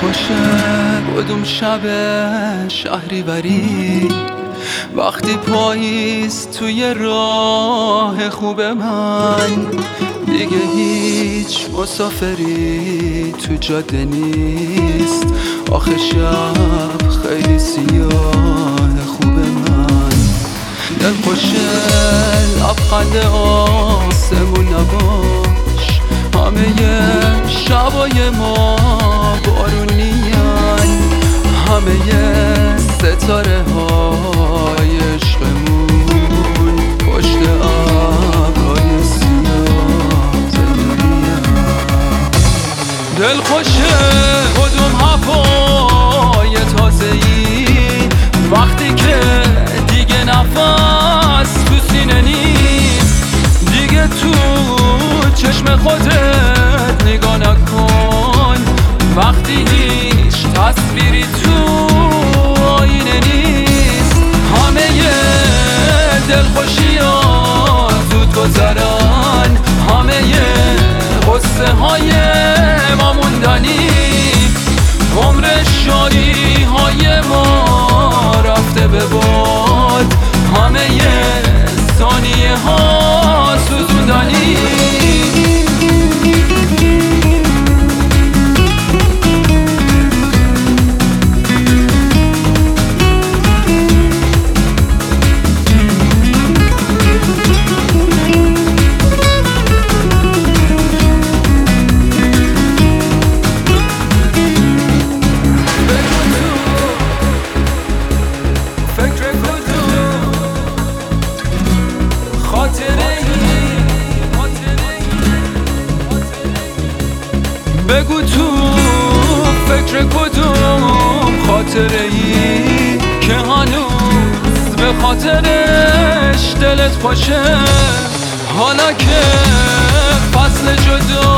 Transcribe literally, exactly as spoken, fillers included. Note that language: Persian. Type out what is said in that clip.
خوشه کدوم شب شهریوری وقتی پاییز توی راه خوب من دیگه هیچ مسافری تو جاده نیست. آخه شب خیلی سیاه خوب من دل خوشه لبخند آسمون نباش همه شبای ما بارونیان همه ستاره های عشقمون پشت ابرهای سیاه تنوریان. دل خوشه کدوم هوای تازه‌ای وقتی که دیگه نفس تو سینه نیست. دیگه تو چشم خودت نگاه نکن وقتی هیچ تصویری تو آینه نیست. همه دلخوشی ها زود گذرن همه قصه های ما موندنی عمر شادی های ما رفته به باد همه ثانیه ها سوزوندنی. بگو تو فکر کدوم خاطره ای که هنوز به خاطرش دلت باشه حالا که فصل جدا